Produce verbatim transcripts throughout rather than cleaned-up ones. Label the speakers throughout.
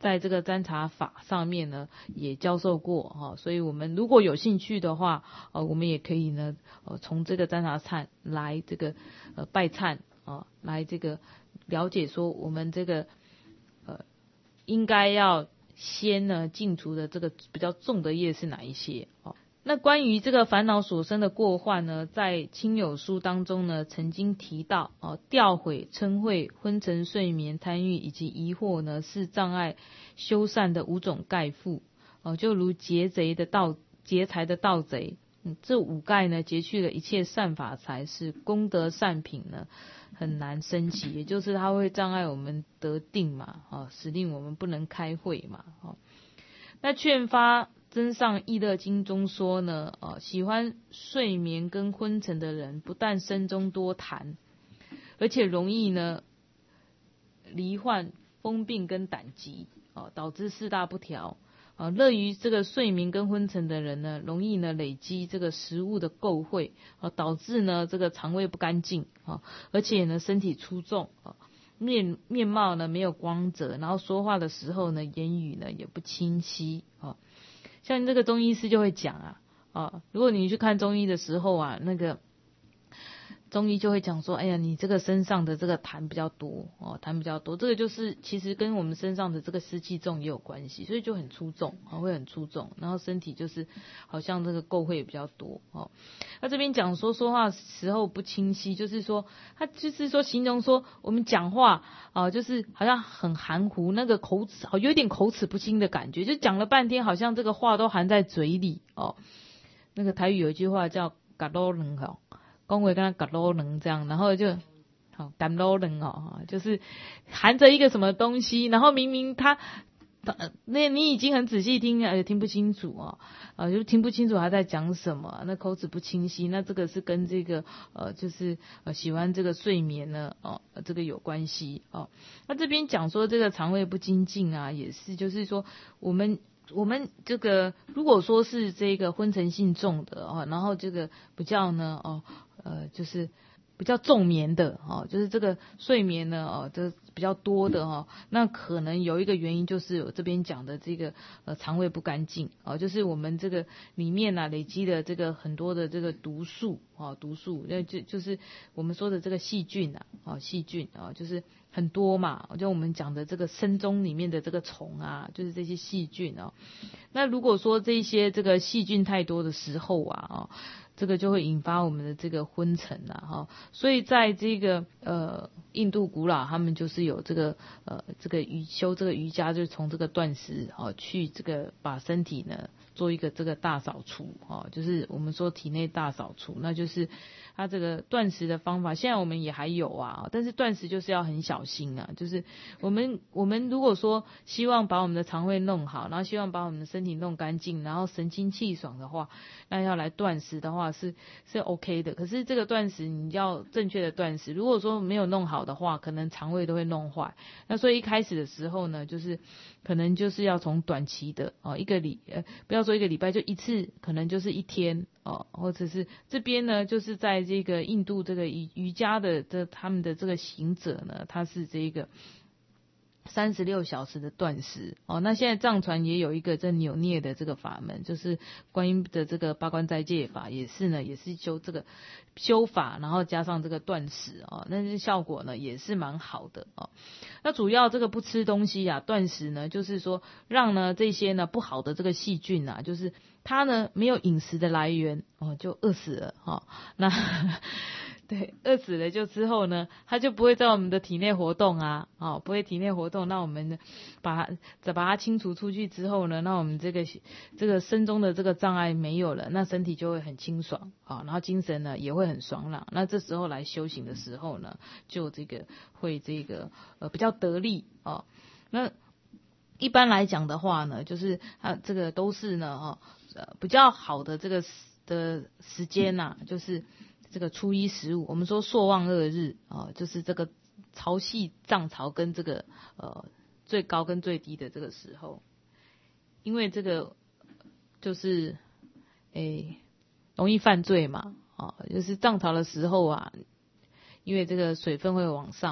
Speaker 1: 在这个占查法上面呢也教授过哈、哦，所以我们如果有兴趣的话，呃，我们也可以呢，呃，从这个占查忏来这个呃拜忏啊，来这个了解说我们这个呃应该要先呢净除的这个比较重的业是哪一些哦。那关于这个烦恼所生的过患呢，在亲友书当中呢，曾经提到哦，掉毁、嗔恚、昏沉、睡眠、贪欲以及疑惑呢，是障碍修善的五种盖覆哦，就如劫贼的盗劫财的盗贼，嗯，这五盖呢，劫去了一切善法财，是功德善品呢很难升起，也就是它会障碍我们得定嘛，哦，使令我们不能开慧嘛，哦，那劝发增上意乐经中说呢，呃，喜欢睡眠跟昏沉的人，不但身中多痰，而且容易呢罹患风病跟胆疾，哦，导致四大不调。啊，乐于这个睡眠跟昏沉的人呢，容易呢累积这个食物的垢秽，啊，导致呢这个肠胃不干净，啊，而且呢身体粗重，啊，面面貌呢没有光泽，然后说话的时候呢言语呢也不清晰，啊。像这个中医师就会讲啊，啊，如果你去看中医的时候啊，那个中医就会讲说，哎呀，你这个身上的这个痰比较多哦，痰比较多，这个就是其实跟我们身上的这个湿气重也有关系，所以就很粗重啊，会很粗重，然后身体就是好像这个垢会也比较多哦。那这边讲说说话时候不清晰，就是说他就是说形容说我们讲话啊，就是好像很含糊，那个口齿好有点口齿不清的感觉，就讲了半天，好像这个话都含在嘴里哦。那个台语有一句话叫“嘎罗人”哈。恭维跟他嘎罗能这样，然后就好嘎罗能哦，就是含着一个什么东西，然后明明他，他那你已经很仔细听，也听不清楚哦，啊，就听不清楚他在讲什么，那口齿不清晰，那这个是跟这个呃，就是呃喜欢这个睡眠呢，哦，这个有关系哦。那这边讲说这个肠胃不精进啊，也是，就是说我们。我们这个如果说是这个昏沉性重的哦，然后这个比较呢哦呃就是比较重眠的哦，就是这个睡眠呢哦这比较多的哦，那可能有一个原因就是有这边讲的这个呃肠胃不干净哦，就是我们这个里面啊累积的这个很多的这个毒素哦毒素，那就就是我们说的这个细菌啊哦细菌啊就是很多嘛，就我们讲的这个身中里面的这个虫啊，就是这些细菌哦。那如果说这些这个细菌太多的时候啊，哦，这个就会引发我们的这个昏沉啊，哈、哦。所以在这个呃印度古老，他们就是有这个呃这个瑜修这个瑜伽，就是从这个断食哦去这个把身体呢做一个这个大扫除哦，就是我们说体内大扫除，那就是它这个断食的方法，现在我们也还有啊，但是断食就是要很小心啊，就是我们我们如果说希望把我们的肠胃弄好，然后希望把我们的身体弄干净，然后神清气爽的话，那要来断食的话是是 OK 的。可是这个断食你要正确的断食，如果说没有弄好的话，可能肠胃都会弄坏。那所以一开始的时候呢，就是可能就是要从短期的哦，一个礼呃不要说一个礼拜，就一次，可能就是一天哦，或者是这边呢，就是在这个印度这个瑜瑜伽的这他们的这个行者呢，他是这个三十六小时的断食哦。那现在藏传也有一个这扭捏的这个法门，就是观音的这个八关斋戒法，也是呢，也是修这个修法，然后加上这个断食哦，那是效果呢也是蛮好的哦。那主要这个不吃东西啊，断食呢，就是说让呢这些呢不好的这个细菌啊，就是它呢没有饮食的来源哦，就饿死了哦。那对，饿死了就之后呢，它就不会在我们的体内活动啊，哦，不会体内活动，那我们呢把它再把它清除出去之后呢，那我们这个这个身中的这个障碍没有了，那身体就会很清爽啊、哦，然后精神呢也会很爽朗。那这时候来修行的时候呢，就这个会这个呃比较得力哦。那一般来讲的话呢，就是它这个都是呢哈、哦、呃比较好的这个的时间呐、啊，就是这个初一十五，我们说朔望二日啊、哦，就是这个潮汐涨潮跟这个呃最高跟最低的这个时候，因为这个就是诶容易犯罪嘛啊、哦，就是涨潮的时候啊，因为这个水分会往上嘛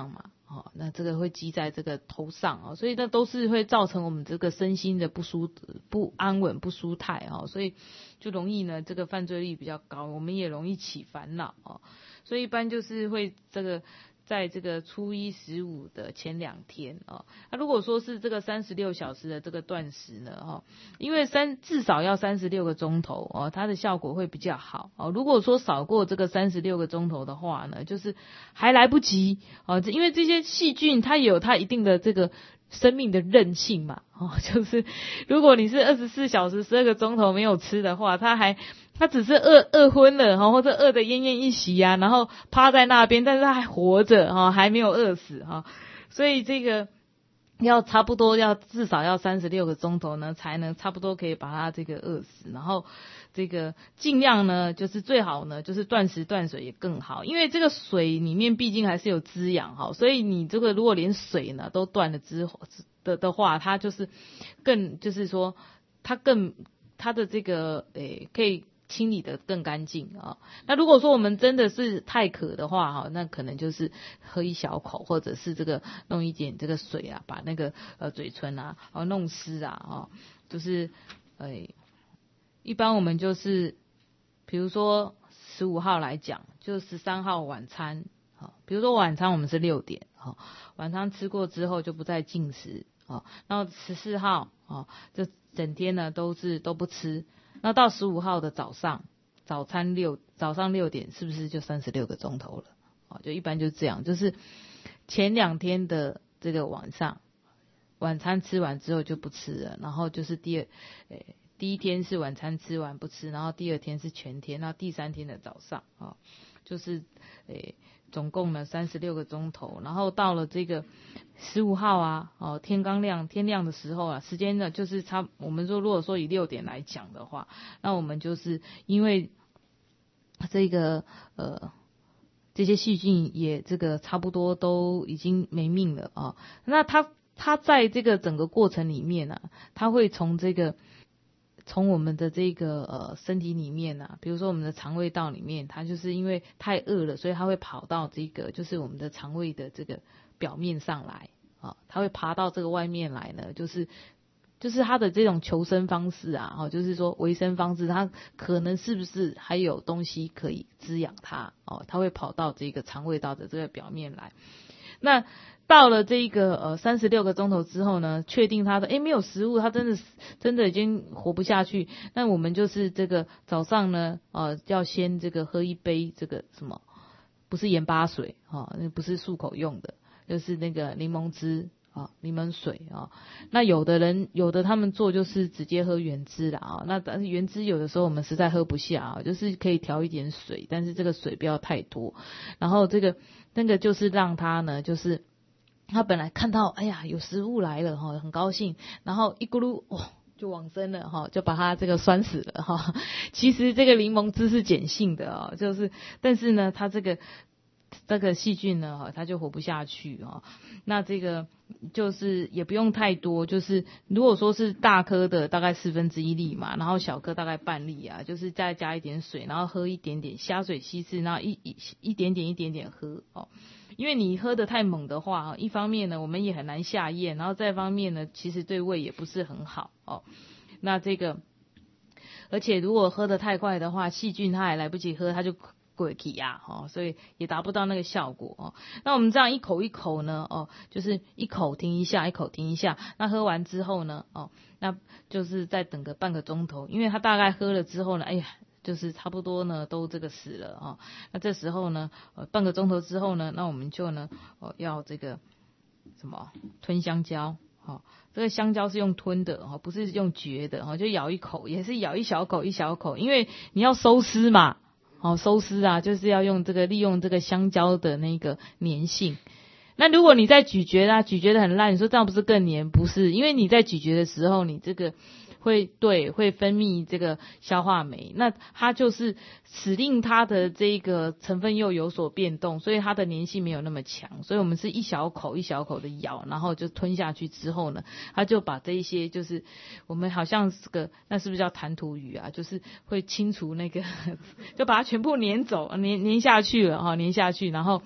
Speaker 1: 哦，那这个会积在这个头上哦，所以那都是会造成我们这个身心的不舒不安稳不舒泰哦，所以就容易呢这个犯罪率比较高，我们也容易起烦恼哦，所以一般就是会这个在这个初一十五的前两天哦，那如果说是这个三十六小时的这个断食呢哦，因为三至少要三十六个钟头哦，它的效果会比较好哦。如果说少过这个三十六个钟头的话呢，就是还来不及哦，因为这些细菌它也有它一定的这个生命的韧性嘛哦，就是如果你是二十四小时十二个钟头没有吃的话，它还他只是饿饿昏了哈，或者饿得奄奄一息啊，然后趴在那边，但是他还活着哈，还没有饿死哈，所以这个要差不多要至少要三十六个钟头呢，才能差不多可以把它这个饿死，然后这个尽量呢，就是最好呢，就是断食断水也更好，因为这个水里面毕竟还是有滋养哈，所以你这个如果连水呢都断了之后的的话，它就是更就是说它更它的这个诶可以清理的更干净啊。那如果说我们真的是太渴的话哈，那可能就是喝一小口，或者是这个弄一点这个水啊，把那个呃嘴唇啊哦弄湿啊哦，就是呃一般我们就是比如说十五号来讲，就十三号晚餐好，比如说晚餐我们是六点好，晚餐吃过之后就不再进食哦，然后十四号哦，这整天呢都是都不吃。那到十五号的早上，早餐六早上六点，是不是就三十六个钟头了？哦，就一般就这样，就是前两天的这个晚上，晚餐吃完之后就不吃了，然后就是第二，诶，第一天是晚餐吃完不吃，然后第二天是全天，那第三天的早上啊、哦，就是诶。总共呢三十六个钟头，然后到了这个十五号啊，哦天刚亮天亮的时候啊，时间呢就是差我们说如果说以六点来讲的话，那我们就是因为这个呃这些细菌也这个差不多都已经没命了啊，那它它在这个整个过程里面呢、啊，它会从这个。从我们的这个呃身体里面啊，比如说我们的肠胃道里面，它就是因为太饿了，所以它会跑到这个就是我们的肠胃的这个表面上来啊，它会爬到这个外面来呢，就是就是它的这种求生方式啊，哦，就是说维生方式，它可能是不是还有东西可以滋养它哦，它会跑到这个肠胃道的这个表面来，那。到了这个呃三十六个钟头之后呢，确定他的诶没有食物，他真的真的已经活不下去。那我们就是这个早上呢，呃要先这个喝一杯这个什么，不是盐巴水啊，那、哦、不是漱口用的，就是那个柠檬汁啊，柠檬水啊。那有的人有的他们做就是直接喝原汁啦啊，那但是原汁有的时候我们实在喝不下啊，就是可以调一点水，但是这个水不要太多。然后这个那个就是让他呢就是。他本来看到，哎呀，有食物来了哈，很高兴，然后一咕噜，哇，就往生了哈，就把他这个酸死了哈。其实这个柠檬汁是碱性的哦，就是，但是呢，它这个这个细菌呢，哈，它就活不下去哈。那这个就是也不用太多，就是如果说是大颗的，大概四分之一粒嘛，然后小颗大概半粒啊，就是再加一点水，然后喝一点点虾水稀释，然后一一一点点一点点喝哦。因为你喝得太猛的话，一方面呢，我们也很难下咽，然后再方面呢，其实对胃也不是很好哦。那这个，而且如果喝得太快的话，细菌它还来不及喝，它就过去啊，哦，所以也达不到那个效果哦。那我们这样一口一口呢，哦，就是一口停一下，一口停一下。那喝完之后呢，哦，那就是再等个半个钟头，因为它大概喝了之后呢，哎呀。就是差不多呢，都这个死了啊、哦。那这时候呢，呃，半个钟头之后呢，那我们就呢，呃，要这个什么吞香蕉，哦，这个香蕉是用吞的哦，不是用嚼的哦，就咬一口，也是咬一小口一小口，因为你要收丝嘛，哦，收丝啊，就是要用这个利用这个香蕉的那个粘性。那如果你在咀嚼啊，咀嚼的很烂，你说这样不是更黏？不是，因为你在咀嚼的时候，你这个。会对会分泌这个消化酶，那它就是使令它的这个成分又有所变动，所以它的粘性没有那么强，所以我们是一小口一小口的咬，然后就吞下去之后呢，它就把这一些就是我们好像是个那是不是叫弹涂语啊？就是会清除那个，就把它全部粘走，粘粘下去了哈，粘下去，然后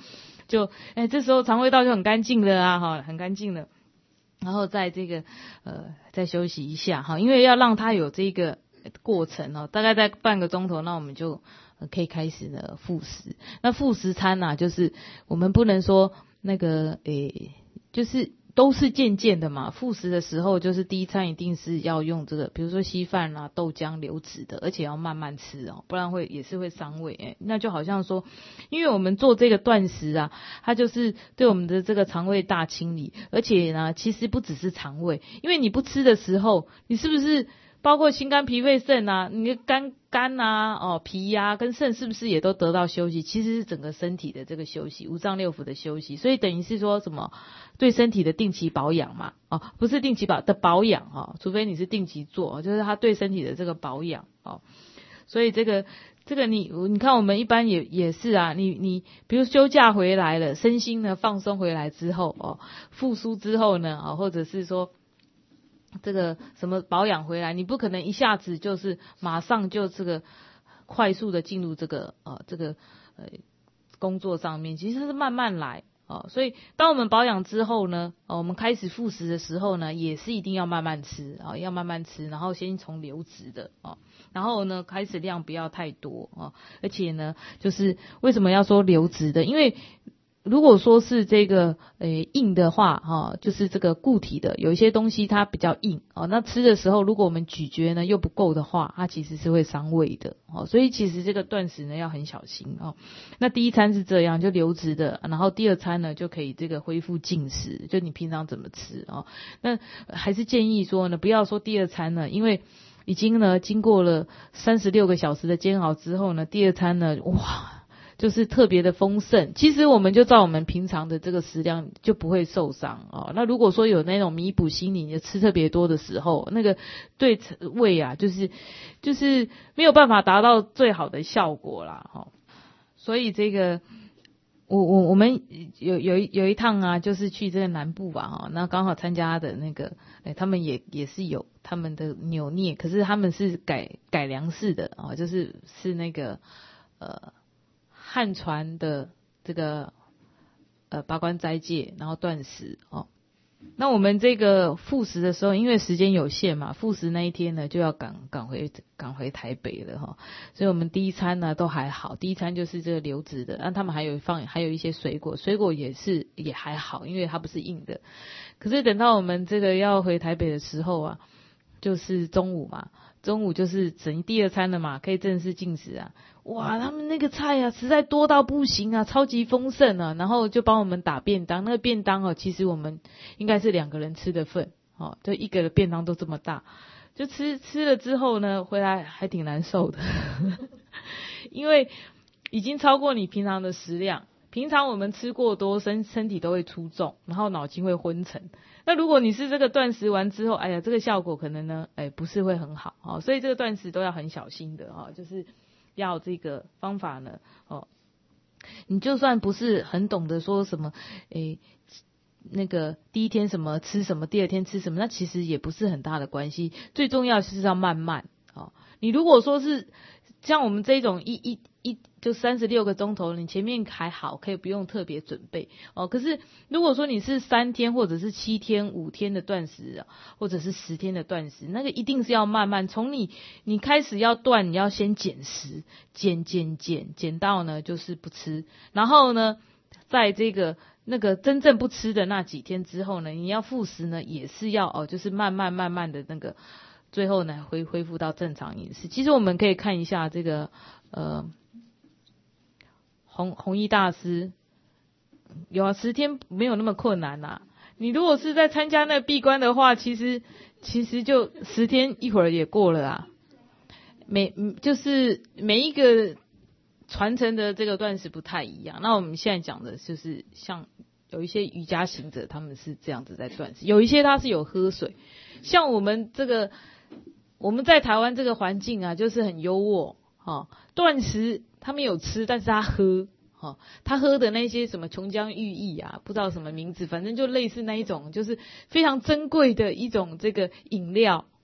Speaker 1: 就哎这时候肠胃道就很干净了啊，哈，很干净了。然后在这个呃再休息一下哈，因为要让它有这个过程哦，大概在半个钟头，那我们就可以开始呢复食。那复食餐啊，就是我们不能说那个诶，就是都是渐渐的嘛。复食的时候，就是第一餐一定是要用这个，比如说稀饭啊、豆浆流质的，而且要慢慢吃哦，不然会也是会伤胃。诶，那就好像说，因为我们做这个断食啊，它就是对我们的这个肠胃大清理，而且呢，其实不只是肠胃，因为你不吃的时候，你是不是？包括心肝脾肺肾啊，你的肝肝啊、哦脾啊跟肾是不是也都得到休息？其实是整个身体的这个休息，五脏六腑的休息，所以等于是说什么对身体的定期保养嘛，哦不是定期保的保养哦，除非你是定期做，就是它对身体的这个保养哦，所以这个这个你你看我们一般也也是啊，你你比如休假回来了，身心呢放松回来之后哦，复苏之后呢啊、哦，或者是说。这个什么保养回来，你不可能一下子就是马上就这个快速的进入这个呃这个呃工作上面，其实是慢慢来哦。所以当我们保养之后呢，哦我们开始复食的时候呢，也是一定要慢慢吃啊、哦，要慢慢吃，然后先从流质的哦，然后呢开始量不要太多哦，而且呢就是为什么要说流质的，因为。如果说是这个诶硬的话哈、哦，就是这个固体的，有一些东西它比较硬哦，那吃的时候如果我们咀嚼呢又不够的话，它其实是会伤胃的哦，所以其实这个断食呢要很小心哦。那第一餐是这样就流质的，然后第二餐呢就可以这个恢复进食，就你平常怎么吃哦。那还是建议说呢，不要说第二餐呢，因为已经呢经过了三十六个小时的煎熬之后呢，第二餐呢哇。就是特别的丰盛，其实我们就照我们平常的这个食量就不会受伤哦。那如果说有那种弥补心理，你吃特别多的时候，那个对胃啊，就是就是没有办法达到最好的效果啦，哈、哦。所以这个我我我们有有有一趟啊，就是去这个南部吧，哈，那刚好参加的那个，哎，他们也也是有他们的扭捏，可是他们是改改良式的啊、哦，就是是那个呃。汉传的这个呃八关斋戒，然后断食哦。那我们这个复食的时候，因为时间有限嘛，复食那一天呢就要赶赶回赶回台北了哈、哦，所以我们第一餐呢都还好，第一餐就是这个流质的，那他们还有放还有一些水果，水果也是也还好，因为它不是硬的。可是等到我们这个要回台北的时候啊，就是中午嘛，中午就是整第二餐了嘛，可以正式进食啊。哇，他们那个菜啊，实在多到不行啊，超级丰盛啊，然后就帮我们打便当，那个便当哦，其实我们应该是两个人吃的份，哦，就一个的便当都这么大，就吃吃了之后呢，回来还挺难受的，因为已经超过你平常的食量，平常我们吃过多，身身体都会出重，然后脑筋会昏沉。那如果你是这个断食完之后，哎呀，这个效果可能呢，哎，不是会很好哦，所以这个断食都要很小心的哦，就是要这个方法呢，哦，你就算不是很懂得说什么，哎，那个第一天什么吃什么，第二天吃什么，那其实也不是很大的关系，最重要是要慢慢哦。你如果说是像我们这种一一一就三十六个钟头，你前面还好，可以不用特别准备哦。可是如果说你是三天或者是七天、五天的断食，或者是十天的断食，那个一定是要慢慢从你你开始要断，你要先减食，减减减减到呢就是不吃，然后呢在这个那个真正不吃的那几天之后呢，你要复食呢也是要哦，就是慢慢慢慢的那个。最后呢，恢恢复到正常饮食。其实我们可以看一下这个呃，弘弘一大师，有啊，十天没有那么困难啦、啊。你如果是在参加那个闭关的话，其实其实就十天一会儿也过了啊。每就是每一个传承的这个断食不太一样。那我们现在讲的就是像有一些瑜伽行者，他们是这样子在断食，有一些他是有喝水，像我们这个。我们在台湾这个环境啊，就是很优渥，哦，断食他没有吃，但是他喝，哦，他喝的那些什么琼浆玉液啊，不知道什么名字，反正就类似那一种，就是非常珍贵的一种这个饮料，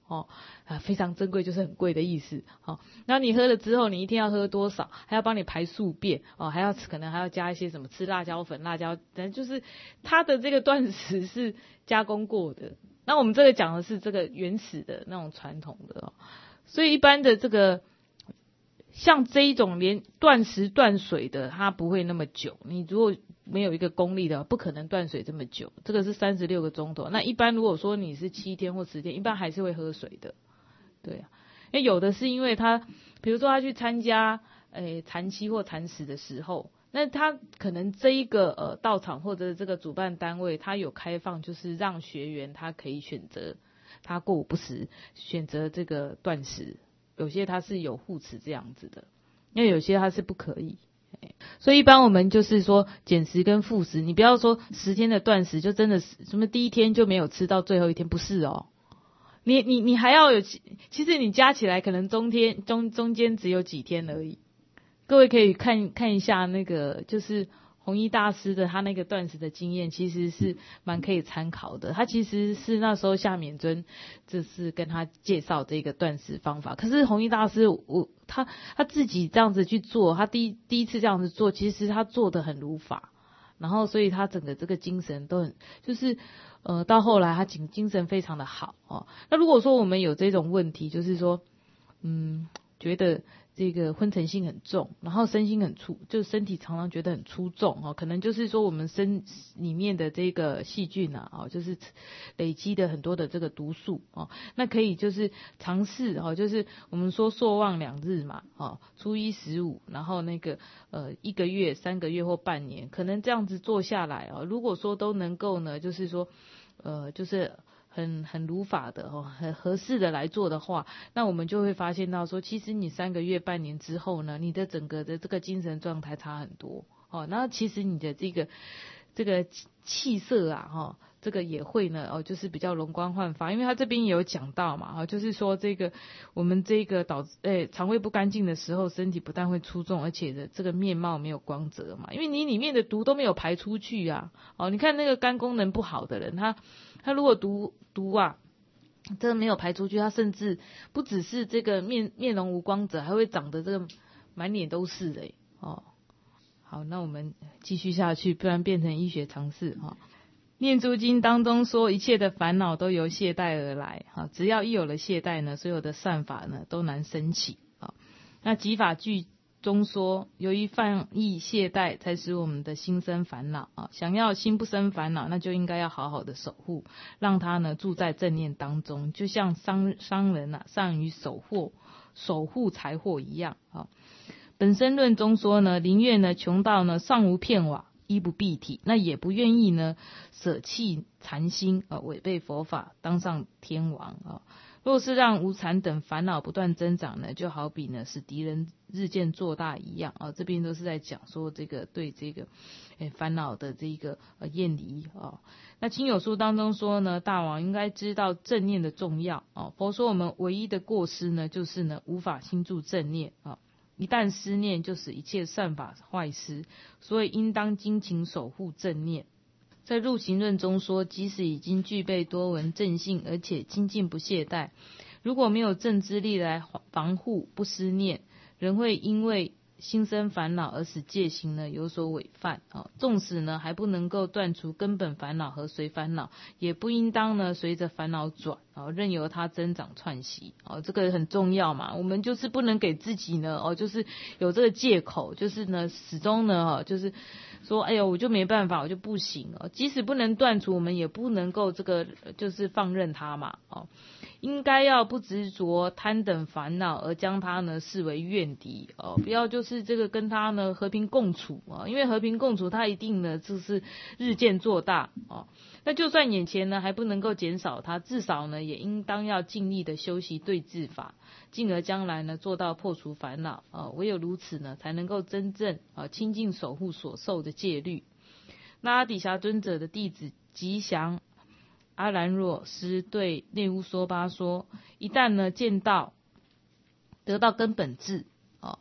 Speaker 1: 哦，啊，非常珍贵就是很贵的意思，哦，然后你喝了之后，你一天要喝多少，还要帮你排宿便，哦，还要可能还要加一些什么吃辣椒粉、辣椒，等就是它的这个断食是加工过的。那我们这个讲的是这个原始的那种传统的，哦，所以一般的这个像这一种连断食断水的，它不会那么久。你如果没有一个功力的，不可能断水这么久。这个是三十六个钟头。那一般如果说你是七天或十天，一般还是会喝水的。对啊，因为有的是因为他，比如说他去参加诶禅期或禅食的时候，那他可能这一个呃道场或者这个主办单位，他有开放，就是让学员他可以选择他过午不食，选择这个断食。有些他是有护持这样子的，因为有些他是不可以。所以一般我们就是说减食跟复食，你不要说十天的断食就真的是什么第一天就没有吃到最后一天，不是哦。你你你还要有，其实你加起来可能中天中中间只有几天而已。各位可以看看一下那个就是弘一大师的他那个断食的经验，其实是蛮可以参考的。他其实是那时候夏勉尊就是跟他介绍这个断食方法，可是弘一大师我他他自己这样子去做，他第一第一次这样子做，其实他做得很如法，然后所以他整个这个精神都很就是呃到后来他精精神非常的好哦。那如果说我们有这种问题，就是说嗯觉得这个昏沉性很重，然后身心很粗，就身体常常觉得很粗重哦，可能就是说我们身里面的这个细菌啊，哦，就是累积的很多的这个毒素哦，那可以就是尝试哦，就是我们说朔望两日嘛，哦，初一十五，然后那个呃一个月、三个月或半年，可能这样子做下来哦，如果说都能够呢，就是说呃就是很很如法的哦，很合适的来做的话，那我们就会发现到说，其实你三个月、半年之后呢，你的整个的这个精神状态差很多哦。那其实你的这个这个气色啊，哈、哦，这个也会呢哦，就是比较容光焕发，因为他这边也有讲到嘛，哦，就是说这个我们这个导致诶肠胃不干净的时候，身体不但会粗重，而且的这个面貌没有光泽嘛，因为你里面的毒都没有排出去啊。哦，你看那个肝功能不好的人，他他如果毒毒啊，真的没有排出去，他甚至不只是这个面面容无光泽，还会长得这个满脸都是的哦。好，那我们继续下去，不然变成医学常识哈。念珠经当中说，一切的烦恼都由懈怠而来哈，只要一有了懈怠呢，所有的善法呢都难升起啊。那集法句中说，由于放逸懈怠，才使我们的心生烦恼啊。想要心不生烦恼，那就应该要好好的守护，让它呢住在正念当中，就像商商人啊善于守护守护财货一样啊。本生论中说呢，宁愿呢穷到呢上无片瓦，衣不蔽体，那也不愿意呢舍弃禅心啊，违背佛法，当上天王啊。若是让无禅等烦恼不断增长呢，就好比呢使敌人日渐做大一样啊。这边都是在讲说这个对这个诶烦恼的这个呃厌离啊。那亲友书当中说呢，大王应该知道正念的重要啊。佛说我们唯一的过失呢，就是呢无法心住正念啊。一旦失念，就使一切善法坏失，所以应当精勤守护正念。在入行论中说，即使已经具备多闻正性，而且精进不懈怠，如果没有正知力来防护不失念，仍会因为心生烦恼而使戒行呢有所违犯啊。纵使呢还不能够断除根本烦恼和随烦恼，也不应当呢随着烦恼转啊，任由它增长串习啊。这个很重要嘛，我们就是不能给自己呢哦，就是有这个借口，就是呢始终呢哦，就是说哎呦我就没办法，我就不行哦。即使不能断除，我们也不能够这个就是放任它嘛哦。应该要不执着贪等烦恼，而将它呢视为怨敌哦，不要就是这个跟它呢和平共处啊，因为和平共处它一定呢就是日渐做大哦。那就算眼前呢还不能够减少它，至少呢也应当要尽力的修习对治法，进而将来呢做到破除烦恼啊。唯有如此呢，才能够真正啊亲近守护所受的戒律。那阿底峡尊者的弟子吉祥阿兰若师对内乌梭巴说，一旦呢见到得到根本智哦，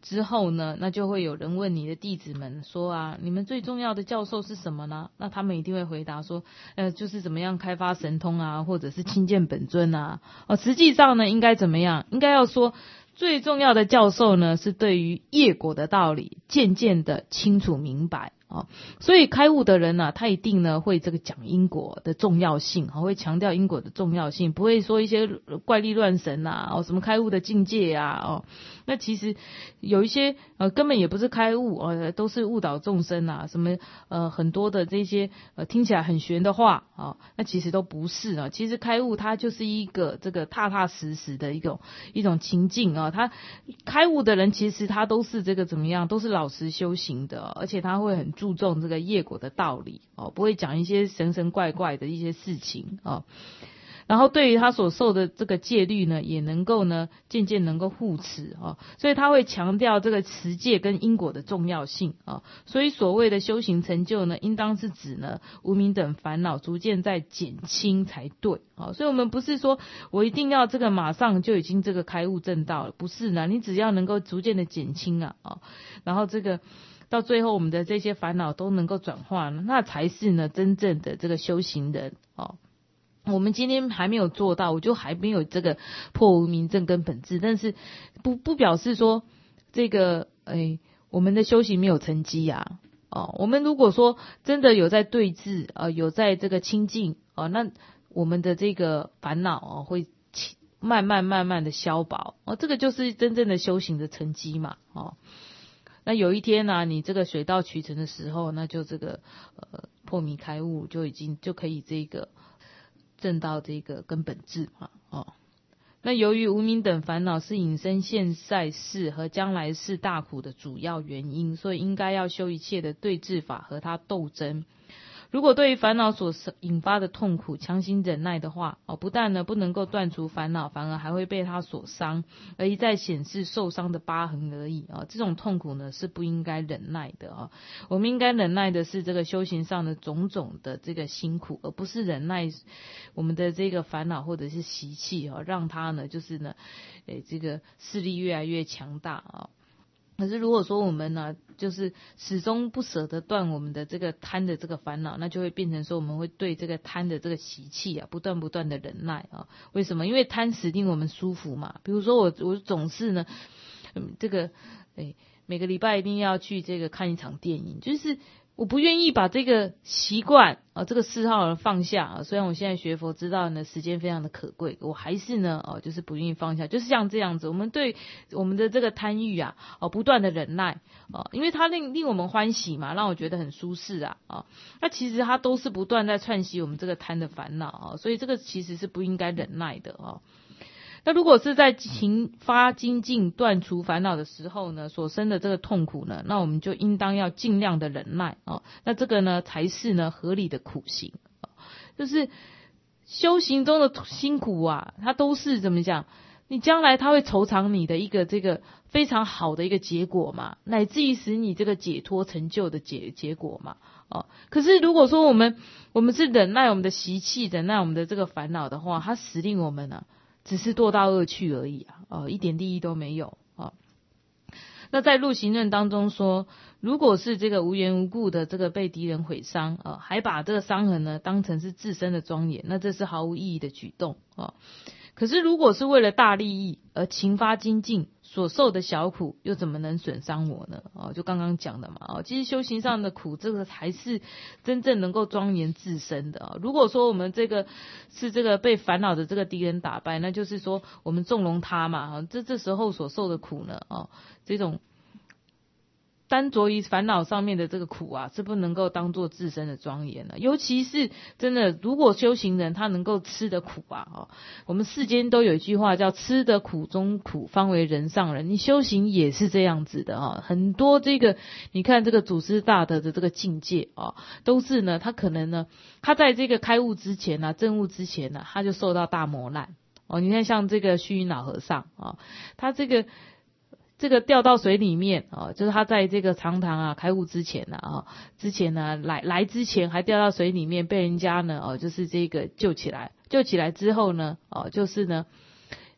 Speaker 1: 之后呢，那就会有人问你的弟子们说啊，你们最重要的教授是什么呢？那他们一定会回答说，呃，就是怎么样开发神通啊，或者是亲见本尊啊。哦，实际上呢，应该怎么样？应该要说，最重要的教授呢，是对于业果的道理渐渐的清楚明白。哦，所以开悟的人呢、啊，他一定呢会这个讲因果的重要性，哦，会强调因果的重要性，不会说一些怪力乱神啊，哦，什么开悟的境界啊，哦，那其实有一些呃根本也不是开悟，呃，都是误导众生啊，什么呃很多的这些呃听起来很玄的话啊，哦，那其实都不是啊，其实开悟它就是一个这个踏踏实实的一种一种情境啊，他开悟的人其实他都是这个怎么样，都是老实修行的，而且他会很注重这个业果的道理哦，不会讲一些神神怪怪的一些事情哦。然后对于他所受的这个戒律呢，也能够呢渐渐能够护持哦，所以他会强调这个持戒跟因果的重要性啊，哦。所以所谓的修行成就呢，应当是指呢无明等烦恼逐渐在减轻才对啊，哦。所以我们不是说我一定要这个马上就已经这个开悟正道了，不是呢，你只要能够逐渐的减轻啊啊，哦，然后这个。到最后我们的这些烦恼都能够转化，那才是呢真正的这个修行人哦。我们今天还没有做到，我就还没有这个破无明正根本智，但是不不表示说这个哎我们的修行没有成绩啊哦。我们如果说真的有在对治呃有在这个清净哦，那我们的这个烦恼哦会慢慢慢慢的消薄哦，这个就是真正的修行的成绩嘛哦。那有一天呢，啊，你这个水到渠成的时候，那就这个呃破迷开悟，就已经就可以这个证到这个根本智嘛哦。那由于无明等烦恼是引生现在世和将来世大苦的主要原因，所以应该要修一切的对治法和它斗争。如果对于烦恼所引发的痛苦强行忍耐的话，哦，不但呢不能够断除烦恼，反而还会被它所伤，而一再显示受伤的疤痕而已啊。这种痛苦呢是不应该忍耐的啊。我们应该忍耐的是这个修行上的种种的这个辛苦，而不是忍耐我们的这个烦恼或者是习气啊，让它呢就是呢，诶这个势力越来越强大啊。可是如果说我们呢，就是始终不舍得断我们的这个贪的这个烦恼，那就会变成说我们会对这个贪的这个习气啊，不断不断的忍耐啊。为什么？因为贪使令我们舒服嘛。比如说我我总是呢，嗯，这个诶每个礼拜一定要去这个看一场电影，就是我不愿意把这个习惯啊，这个嗜好放下啊。虽然我现在学佛知道呢，时间非常的可贵，我还是呢，哦，就是不愿意放下。就是像这样子，我们对我们的这个贪欲啊，哦，不断的忍耐啊，因为它令令我们欢喜嘛，让我觉得很舒适啊，啊，那其实它都是不断在串习我们这个贪的烦恼啊，所以这个其实是不应该忍耐的啊。那如果是在勤发精进断除烦恼的时候呢，所生的这个痛苦呢，那我们就应当要尽量的忍耐哦。那这个呢，才是呢合理的苦行，就是修行中的辛苦啊，它都是怎么讲？你将来它会酬偿你的一个这个非常好的一个结果嘛，乃至于使你这个解脱成就的结结果嘛。哦，可是如果说我们我们是忍耐我们的习气，忍耐我们的这个烦恼的话，它使令我们呢，只是堕到恶趣而已啊，哦，一点利益都没有啊。那在入行论当中说，如果是这个无缘无故的这个被敌人毁伤啊，还把这个伤痕呢当成是自身的庄严，那这是毫无意义的举动啊。可是如果是为了大利益而勤发精进，所受的小苦又怎么能损伤我呢？哦，就刚刚讲的嘛，哦，其实修行上的苦，这个才是真正能够庄严自身的啊。如果说我们这个是这个被烦恼的这个敌人打败，那就是说我们纵容他嘛，这这时候所受的苦呢，哦，这种单着于烦恼上面的这个苦啊，是不能够当做自身的庄严的。尤其是真的，如果修行人他能够吃得苦啊，哦，我们世间都有一句话叫吃得苦中苦，方为人上人。你修行也是这样子的啊，很多这个你看这个祖师大德的这个境界啊，都是呢，他可能呢，他在这个开悟之前呢，证悟之前呢，他就受到大磨难哦。你看像这个虚云老和尚啊，他这个。这个掉到水里面啊，就是他在这个长堂啊开悟之前呢啊，之前呢来来之前还掉到水里面，被人家呢哦就是这个救起来，救起来之后呢哦就是呢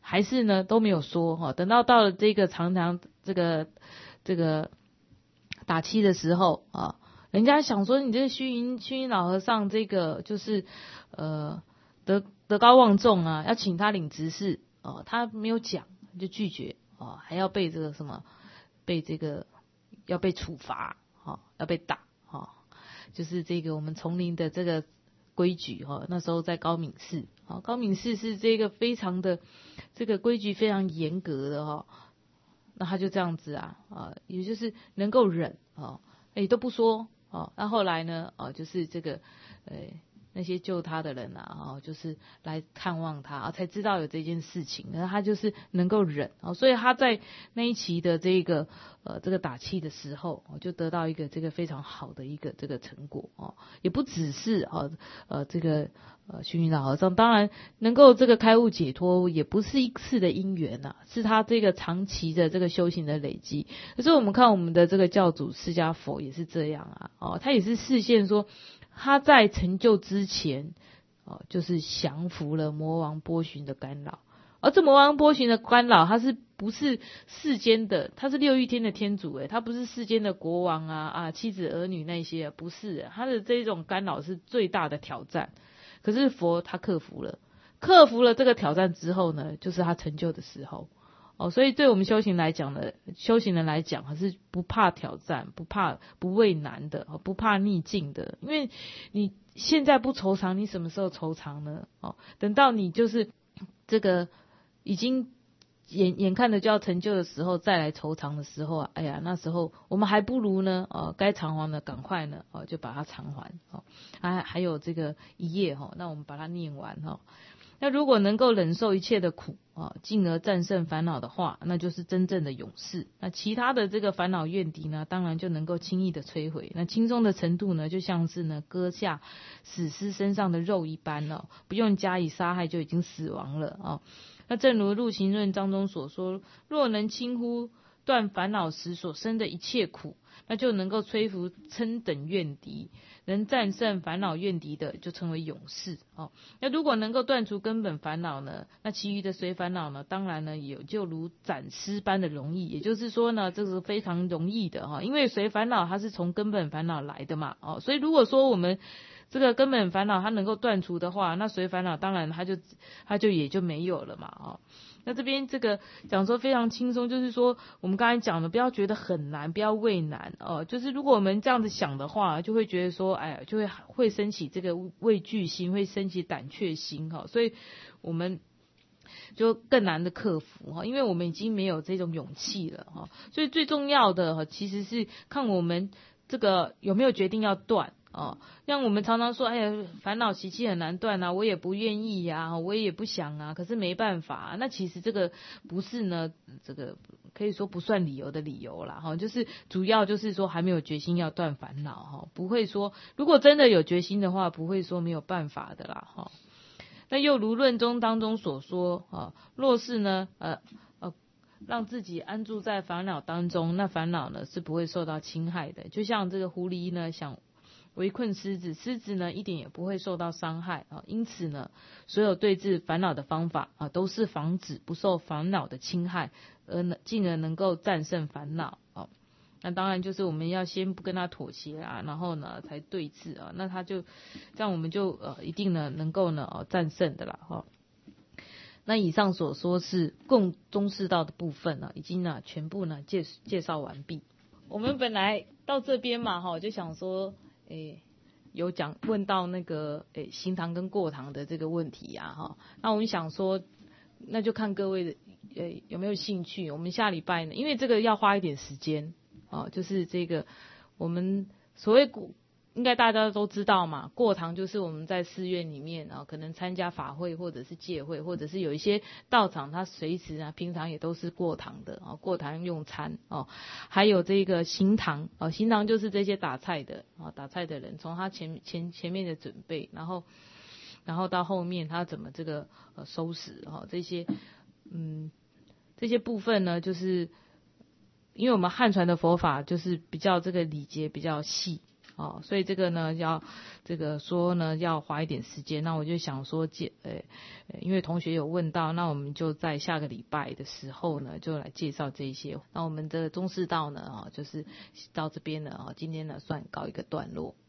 Speaker 1: 还是呢都没有说哈。等到到了这个常常这个这个打七的时候啊，人家想说你这个虚云虚云老和尚这个就是呃德德高望重啊，要请他领执事哦，他没有讲就拒绝哦，还要被这个什么被这个要被处罚哦，要被打哦，就是这个我们丛林的这个规矩哈，那时候在高敏寺，好，高敏寺是这个非常的这个规矩非常严格的哈，那他就这样子啊啊，也就是能够忍啊，哎都不说哦，那后来呢啊，就是这个呃那些救他的人啊，啊就是来看望他啊，才知道有这件事情，然后他就是能够忍啊，所以他在那一期的这个呃这个打气的时候，就得到一个这个非常好的一个这个成果哦，也不只是啊呃这个呃虚云老和尚，当然能够这个开悟解脱，也不是一次的因缘呐、啊，是他这个长期的这个修行的累积。可是我们看我们的这个教主释迦佛也是这样啊，哦，他也是示现说。他在成就之前，哦，就是降服了魔王波旬的干扰，而这魔王波旬的干扰，他是不是世间的？他是六欲天的天主，诶，他不是世间的国王啊啊，妻子儿女那些，不是，他的这种干扰是最大的挑战。可是佛他克服了，克服了这个挑战之后呢，就是他成就的时候。哦，所以对我们修行来讲呢，修行人来讲还是不怕挑战，不怕不畏难的，不怕逆境的，因为你现在不愁偿，你什么时候愁偿呢？哦，等到你就是这个已经眼眼看着就要成就的时候，再来愁偿的时候啊，哎呀，那时候我们还不如呢，哦，该偿还的赶快呢，哦，就把它偿还，哦，还还有这个一页哈，那我们把它念完哈。那如果能够忍受一切的苦啊，进而战胜烦恼的话，那就是真正的勇士。那其他的这个烦恼怨敌呢，当然就能够轻易的摧毁。那轻松的程度呢，就像是呢割下死尸身上的肉一般哦，不用加以杀害就已经死亡了啊。那正如入行论当中所说，若能轻忽断烦恼时所生的一切苦，那就能够摧伏嗔等怨敌，能战胜烦恼怨敌的就称为勇士哦。那如果能够断除根本烦恼呢，那其余的随烦恼呢，当然呢也就如斩尸般的容易。也就是说呢，这是非常容易的哈，因为随烦恼它是从根本烦恼来的嘛哦，所以如果说我们这个根本烦恼它能够断除的话，那随烦恼当然它就它就也就没有了嘛哦。那这边这个讲说非常轻松，就是说我们刚才讲的，不要觉得很难，不要畏难哦。就是如果我们这样子想的话，就会觉得说，哎呀，就会会升起这个畏惧心，会升起胆怯心哈、哦。所以我们就更难的克服哈，因为我们已经没有这种勇气了哈。所以最重要的哈，其实是看我们这个有没有决定要断。哦，像我们常常说，哎呀，烦恼习气很难断啊，我也不愿意呀、啊，我也不想啊，可是没办法、啊。那其实这个不是呢，这个可以说不算理由的理由啦，哈，就是主要就是说还没有决心要断烦恼哈，不会说如果真的有决心的话，不会说没有办法的啦，哈。那又如论中当中所说啊，若是呢，呃呃，让自己安住在烦恼当中，那烦恼呢是不会受到侵害的，就像这个狐狸呢想围困狮子，狮子呢一点也不会受到伤害啊。因此呢，所有对治烦恼的方法啊，都是防止不受烦恼的侵害，而呢进而能够战胜烦恼啊。那当然就是我们要先不跟他妥协啊，然后呢才对治啊。那他就这样，我们就呃一定呢能够呢、呃、战胜的啦哈。那以上所说是共中士道的部分呢、啊，已经呢全部呢介介绍完毕。我们本来到这边嘛哈，就想说。诶，有讲问到那个诶行堂跟过堂的这个问题啊哈，那我们想说，那就看各位的诶有没有兴趣。我们下礼拜呢，因为这个要花一点时间啊，就是这个我们所谓过，应该大家都知道嘛，过堂就是我们在寺院里面啊，可能参加法会或者是戒会，或者是有一些道场，它随时啊，平常也都是过堂的啊，过堂用餐哦。还有这个行堂啊，行堂就是这些打菜的啊，打菜的人从他前前前面的准备，然后然后到后面他怎么这个呃收拾哈、啊，这些嗯这些部分呢，就是因为我们汉传的佛法就是比较这个礼节比较细。 哦，所以这个呢要这个说呢要花一点时间，那我就想说介呃因为同学有问到，那我们就在下个礼拜的时候呢就来介绍这一些。那我们的中士道呢啊就是到这边呢啊今天呢算告一个段落。